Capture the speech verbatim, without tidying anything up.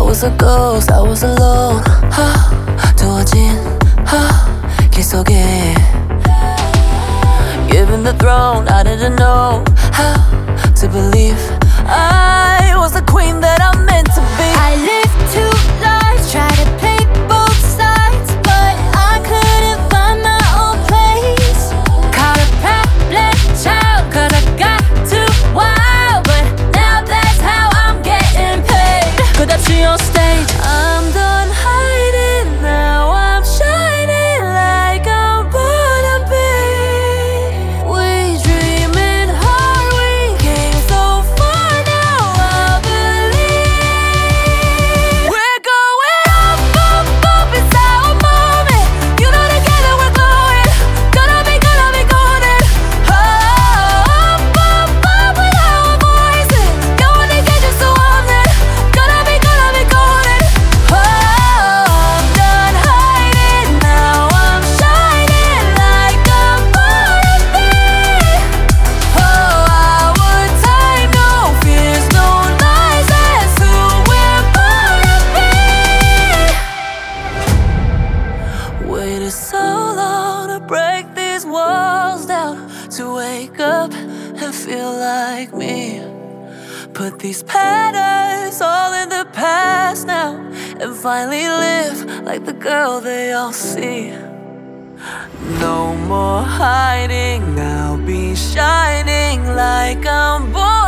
was a ghost, I was alone. 하, 두어진 하, 길 속에 Given the throne, I didn't know how to believe I was the queen that I'm meant to be. I lived two lives, tried to play both sides, but I couldn't find my own place. Caught a problem child, cause I got too wild, but now that's how I'm getting paid. 끝없이 on stage, I'm done hiding, now I'm shining like I'm born to be. We dreaming hard, we came so far, now I believe. We're going up, up, up, it's our moment. You know together we're glowing, gonna be, gonna be golden. Oh, up, up, up with our voices, going to get you so on it, gonna be, gonna be golden. Oh, I'm done hiding, now I'm shining like I'm born to be. Oh, our time, no fears, no lies, that's who we're born to be. Waited so long to break these walls down, to wake up and feel like me. Put these patterns all in the past now, and finally live like the girl they all see. No more hiding, I'll be shining like I'm born